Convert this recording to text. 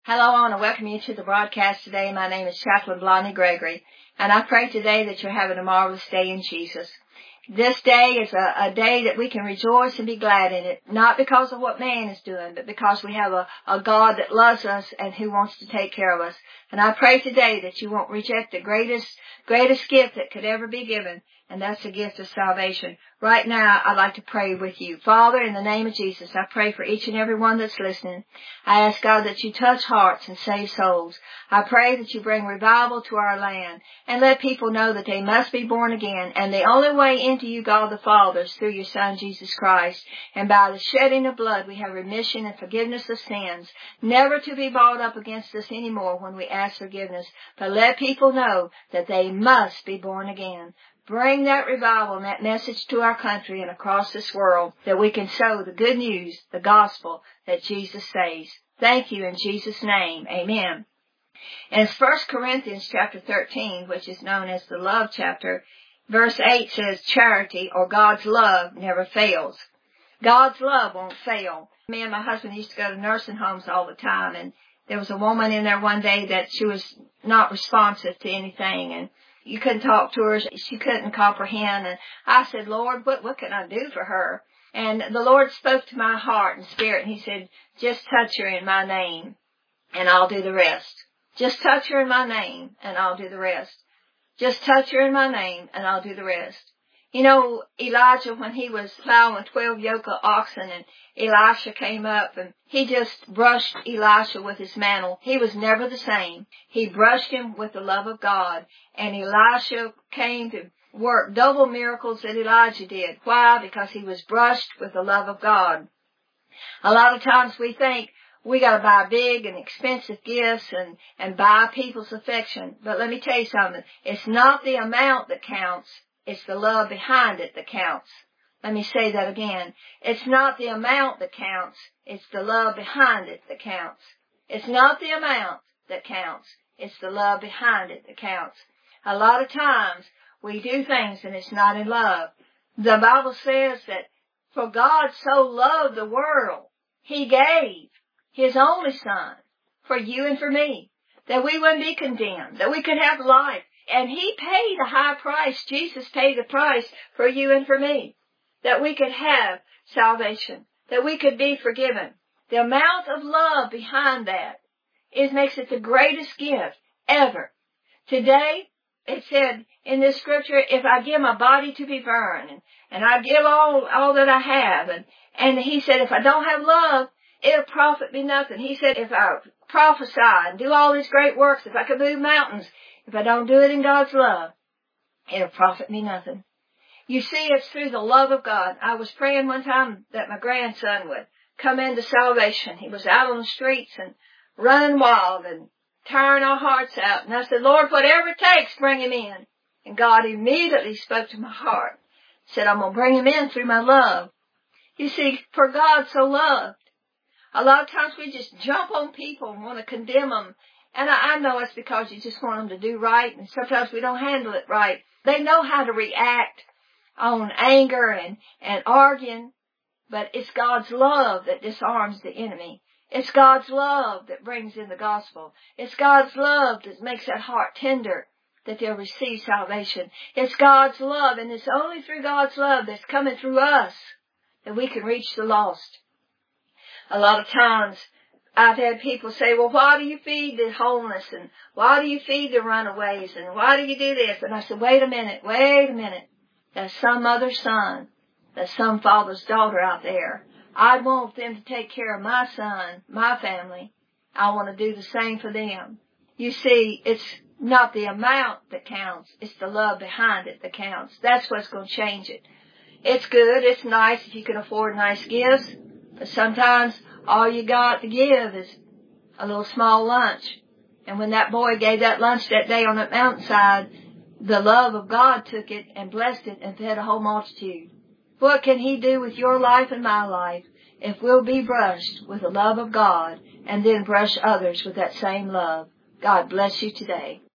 Hello, I want to welcome you to the broadcast today. My name is Chaplain Blondie Gregory, and I pray today that you're having a marvelous day in Jesus. This day is a day that we can rejoice and be glad in it, not because of what man is doing, but because we have a God that loves us and who wants to take care of us. And I pray today that you won't reject the greatest gift that could ever be given, and that's the gift of salvation. Right now, I'd like to pray with you. Father, in the name of Jesus, I pray for each and every one that's listening. I ask, God, that you touch hearts and save souls. I pray that you bring revival to our land and let people know that they must be born again. And the only way into you, God the Father, is through your Son, Jesus Christ. And by the shedding of blood, we have remission and forgiveness of sins, never to be brought up against us anymore when we ask forgiveness. But let people know that they must be born again. Bring that revival and that message to our country and across this world, that we can sow the good news, the gospel that Jesus saves. Thank you in Jesus' name. Amen. In 1 Corinthians chapter 13, which is known as the love chapter, verse 8 says, charity or God's love never fails. God's love won't fail. Me and my husband used to go to nursing homes all the time, and there was a woman in there one day that she was not responsive to anything, and you couldn't talk to her. She couldn't comprehend. And I said, Lord, what can I do for her? And the Lord spoke to my heart and spirit, and he said, just touch her in my name, and I'll do the rest. Just touch her in my name, and I'll do the rest. Just touch her in my name, and I'll do the rest. You know, Elijah, when he was plowing 12 yoke of oxen, and Elisha came up, and he just brushed Elisha with his mantle. He was never the same. He brushed him with the love of God, and Elisha came to work double miracles that Elijah did. Why? Because he was brushed with the love of God. A lot of times we think we got to buy big and expensive gifts and buy people's affection. But let me tell you something. It's not the amount that counts. It's the love behind it that counts. Let me say that again. It's not the amount that counts. It's the love behind it that counts. It's not the amount that counts. It's the love behind it that counts. A lot of times we do things and it's not in love. The Bible says that for God so loved the world, he gave his only Son for you and for me, that we wouldn't be condemned, that we could have life. And he paid a high price. Jesus paid the price for you and for me, that we could have salvation, that we could be forgiven. The amount of love behind that makes it the greatest gift ever. Today, it said in this scripture, if I give my body to be burned, and I give all that I have, and he said, if I don't have love, it'll profit me nothing. He said, if I prophesy and do all these great works, if I could move mountains, if I don't do it in God's love, it'll profit me nothing. You see, it's through the love of God. I was praying one time that my grandson would come into salvation. He was out on the streets and running wild and tearing our hearts out. And I said, Lord, whatever it takes, bring him in. And God immediately spoke to my heart. Said, I'm going to bring him in through my love. You see, for God so loved. A lot of times we just jump on people and want to condemn them. And I know it's because you just want them to do right, and sometimes we don't handle it right. They know how to react on anger and arguing, but it's God's love that disarms the enemy. It's God's love that brings in the gospel. It's God's love that makes that heart tender, that they'll receive salvation. It's God's love, and it's only through God's love that's coming through us that we can reach the lost. A lot of times, I've had people say, well, why do you feed the homeless, and why do you feed the runaways, and why do you do this? And I said, wait a minute. There's some mother's son. There's some father's daughter out there. I want them to take care of my son, my family. I want to do the same for them. You see, it's not the amount that counts. It's the love behind it that counts. That's what's going to change it. It's good. It's nice if you can afford nice gifts. But sometimes all you got to give is a little small lunch. And when that boy gave that lunch that day on that mountainside, the love of God took it and blessed it and fed a whole multitude. What can he do with your life and my life if we'll be brushed with the love of God and then brush others with that same love? God bless you today.